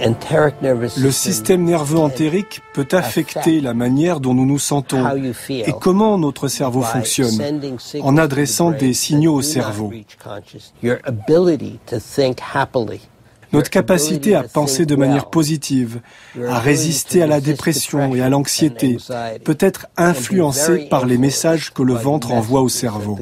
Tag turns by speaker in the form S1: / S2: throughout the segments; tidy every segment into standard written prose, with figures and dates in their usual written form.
S1: Le système nerveux entérique peut affecter la manière dont nous nous sentons et comment notre cerveau fonctionne en adressant des signaux au cerveau. Notre capacité à penser de manière positive, à résister à la dépression et à l'anxiété peut être influencée par les messages que le ventre envoie au cerveau.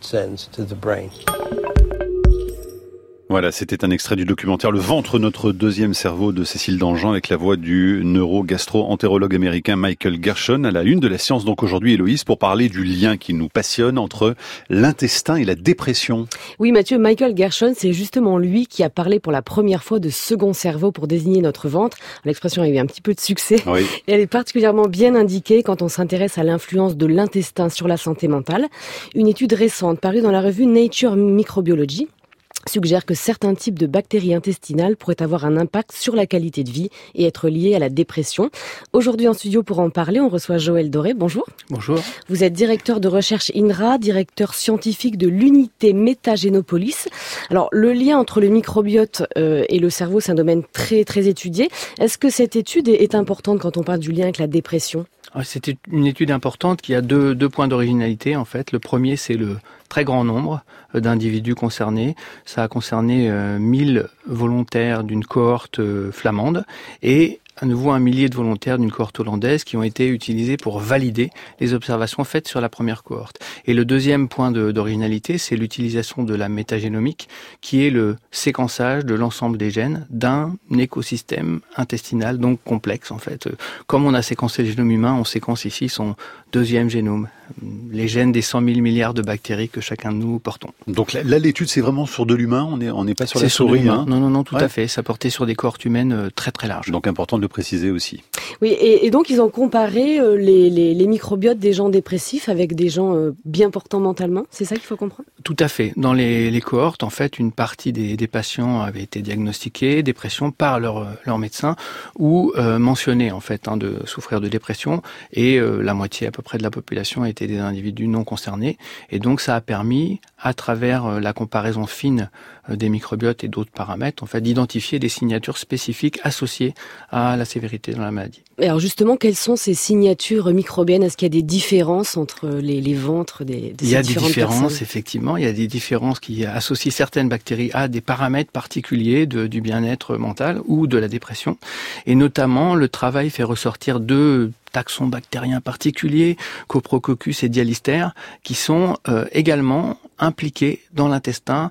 S2: Voilà, c'était un extrait du documentaire Le ventre, notre deuxième cerveau de Cécile Danjean avec la voix du neuro-gastro-entérologue américain Michael Gershon à la une de la science. Donc aujourd'hui, Héloïse, pour parler du lien qui nous passionne entre l'intestin et la dépression.
S3: Oui, Mathieu, Michael Gershon, c'est justement lui qui a parlé pour la première fois de second cerveau pour désigner notre ventre. L'expression a eu un petit peu de succès.
S2: Oui.
S3: Et elle est particulièrement bien indiquée quand on s'intéresse à l'influence de l'intestin sur la santé mentale. Une étude récente parue dans la revue Nature Microbiology suggère que certains types de bactéries intestinales pourraient avoir un impact sur la qualité de vie et être liés à la dépression. Aujourd'hui en studio pour en parler, on reçoit Joël Doré. Bonjour.
S4: Bonjour.
S3: Vous êtes directeur de recherche INRA, directeur scientifique de l'unité Métagénopolis. Alors le lien entre le microbiote et le cerveau, c'est un domaine très très étudié. Est-ce que cette étude est importante quand on parle du lien avec la dépression ?
S4: C'était une étude importante qui a deux points d'originalité en fait. Le premier, c'est le très grand nombre d'individus concernés. Ça a concerné 1000 volontaires d'une cohorte flamande et à nouveau 1 millier de volontaires d'une cohorte hollandaise qui ont été utilisés pour valider les observations faites sur la première cohorte. Et le deuxième point d'originalité, c'est l'utilisation de la métagénomique, qui est le séquençage de l'ensemble des gènes d'un écosystème intestinal, donc complexe en fait. Comme on a séquencé le génome humain, on séquence ici son deuxième génome, les gènes des 100 000 milliards de bactéries que chacun de nous portons.
S2: Donc là, l'étude, c'est vraiment sur de l'humain, on n'est pas sur la souris. Hein.
S4: Non, tout à fait. Ça portait sur des cohortes humaines très très larges.
S2: Donc important de le préciser aussi.
S3: Oui, et donc ils ont comparé les microbiotes des gens dépressifs avec des gens bien portants mentalement. C'est ça qu'il faut comprendre ?
S4: Tout à fait. Dans les cohortes, en fait, une partie des patients avaient été diagnostiqués dépression par leur médecin ou mentionnés en fait de souffrir de dépression, et la moitié à peu près de la population étaient des individus non concernés. Et donc ça a permis, à travers la comparaison fine des microbiotes et d'autres paramètres, en fait, d'identifier des signatures spécifiques associées à la sévérité dans la maladie.
S3: Alors justement, quelles sont ces signatures microbiennes ? Est-ce qu'il y a des différences entre les ventres des différentes personnes ?
S4: Il y a des différences, effectivement. Il y a des différences qui associent certaines bactéries à des paramètres particuliers du bien-être mental ou de la dépression. Et notamment, le travail fait ressortir 2 taxons bactériens particuliers, Coprococcus et Dialister, qui sont également impliqués dans l'intestin,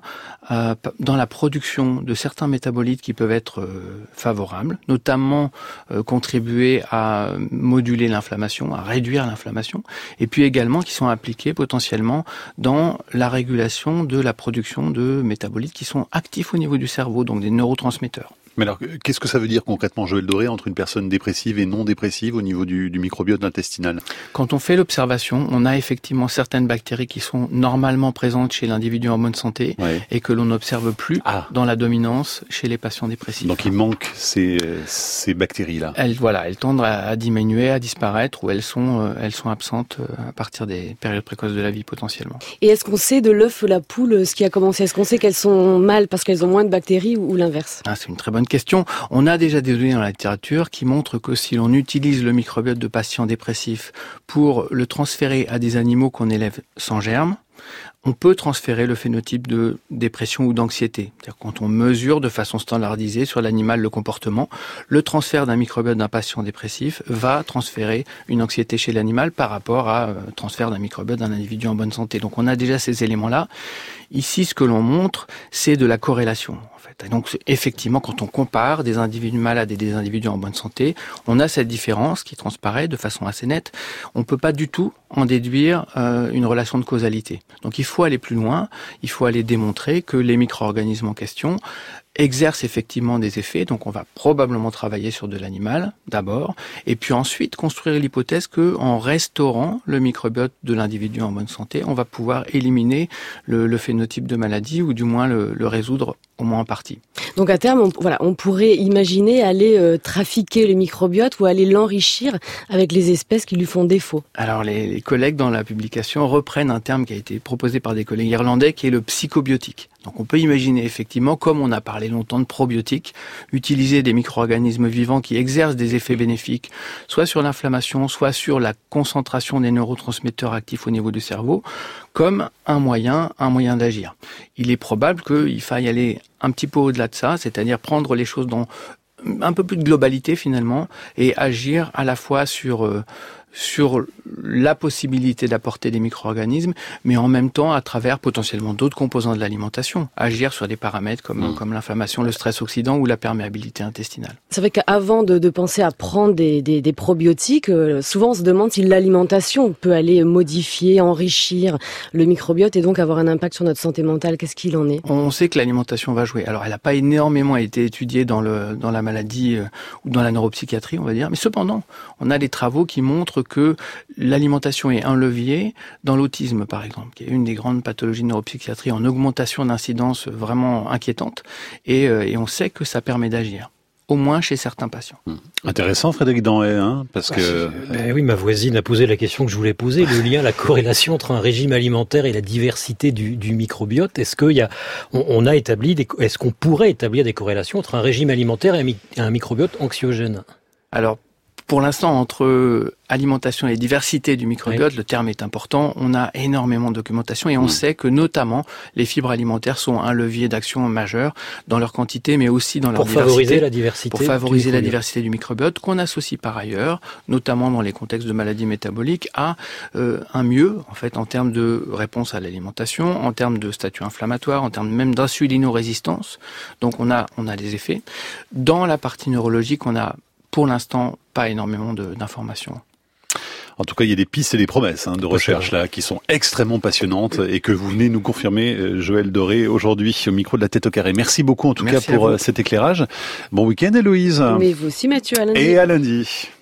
S4: dans la production de certains métabolites qui peuvent être favorables, notamment contribuer à moduler l'inflammation, à réduire l'inflammation, et puis également qui sont impliqués potentiellement dans la régulation de la production de métabolites qui sont actifs au niveau du cerveau, donc des neurotransmetteurs.
S2: Mais alors, qu'est-ce que ça veut dire concrètement, Joël Doré, entre une personne dépressive et non dépressive au niveau du microbiote intestinal ?
S4: Quand on fait l'observation, on a effectivement certaines bactéries qui sont normalement présentes chez l'individu en bonne santé, ouais, et que l'on n'observe plus dans la dominance chez les patients dépressifs.
S2: Donc il manque ces bactéries-là.
S4: Elles tendent à diminuer, à disparaître, ou elles sont absentes à partir des périodes précoces de la vie potentiellement.
S3: Et est-ce qu'on sait de l'œuf ou la poule ce qui a commencé ? Est-ce qu'on sait qu'elles sont mâles parce qu'elles ont moins de bactéries ou l'inverse ?
S4: C'est une très bonne question. On a déjà des données dans la littérature qui montrent que si l'on utilise le microbiote de patients dépressifs pour le transférer à des animaux qu'on élève sans germes, on peut transférer le phénotype de dépression ou d'anxiété. C'est-à-dire quand on mesure de façon standardisée sur l'animal le comportement, le transfert d'un microbiote d'un patient dépressif va transférer une anxiété chez l'animal par rapport à transfert d'un microbiote d'un individu en bonne santé. Donc on a déjà ces éléments-là. Ici, ce que l'on montre, c'est de la corrélation, en fait. Et donc, effectivement, quand on compare des individus malades et des individus en bonne santé, on a cette différence qui transparaît de façon assez nette. On ne peut pas du tout en déduire une relation de causalité. Donc, il faut aller plus loin. Il faut aller démontrer que les micro-organismes en question exercent effectivement des effets, donc on va probablement travailler sur de l'animal d'abord, et puis ensuite construire l'hypothèse que en restaurant le microbiote de l'individu en bonne santé, on va pouvoir éliminer le phénotype de maladie, ou du moins le résoudre au moins en partie.
S3: Donc à terme, on pourrait imaginer aller trafiquer le microbiote ou aller l'enrichir avec les espèces qui lui font défaut.
S4: Alors les collègues dans la publication reprennent un terme qui a été proposé par des collègues irlandais, qui est le psychobiotique. Donc on peut imaginer effectivement, comme on a parlé parlé longtemps de probiotiques, utiliser des micro-organismes vivants qui exercent des effets bénéfiques, soit sur l'inflammation, soit sur la concentration des neurotransmetteurs actifs au niveau du cerveau, comme un moyen d'agir. Il est probable qu'il faille aller un petit peu au-delà de ça, c'est-à-dire prendre les choses dans un peu plus de globalité finalement, et agir à la fois sur la possibilité d'apporter des micro-organismes, mais en même temps à travers potentiellement d'autres composants de l'alimentation, agir sur des paramètres comme l'inflammation, le stress oxydant ou la perméabilité intestinale.
S3: C'est vrai qu'avant de penser à prendre des probiotiques, souvent on se demande si l'alimentation peut aller modifier, enrichir le microbiote et donc avoir un impact sur notre santé mentale. Qu'est-ce qu'il en est ?
S4: On sait que l'alimentation va jouer. Alors elle n'a pas énormément été étudiée dans la maladie ou dans la neuropsychiatrie, on va dire, mais cependant, on a des travaux qui montrent que l'alimentation est un levier dans l'autisme, par exemple, qui est une des grandes pathologies de neuropsychiatrie en augmentation d'incidence vraiment inquiétante. Et on sait que ça permet d'agir, au moins chez certains patients.
S2: Intéressant, Frédéric Danhaye, parce que...
S5: oui, ma voisine a posé la question que je voulais poser, le lien, la corrélation entre un régime alimentaire et la diversité du microbiote. Est-ce qu'on pourrait établir des corrélations entre un régime alimentaire et un microbiote anxiogène ?
S4: Alors, pour l'instant, entre alimentation et diversité du microbiote, le terme est important. On a énormément de documentation et on sait que notamment les fibres alimentaires sont un levier d'action majeur dans leur quantité, mais aussi dans leur diversité. Pour favoriser la diversité du microbiote, qu'on associe par ailleurs, notamment dans les contextes de maladies métaboliques, à un mieux, en fait, en termes de réponse à l'alimentation, en termes de statut inflammatoire, en termes même d'insulinorésistance. Donc on a des effets. Dans la partie neurologique, on a pour l'instant pas énormément d'informations.
S2: En tout cas, il y a des pistes et des promesses de recherche là qui sont extrêmement passionnantes et que vous venez nous confirmer, Joël Doré, aujourd'hui au micro de la Tête au carré. Merci beaucoup en tout cas pour cet éclairage. Bon week-end, Héloïse.
S3: Mais vous aussi, Mathieu, à lundi.
S2: Et à lundi.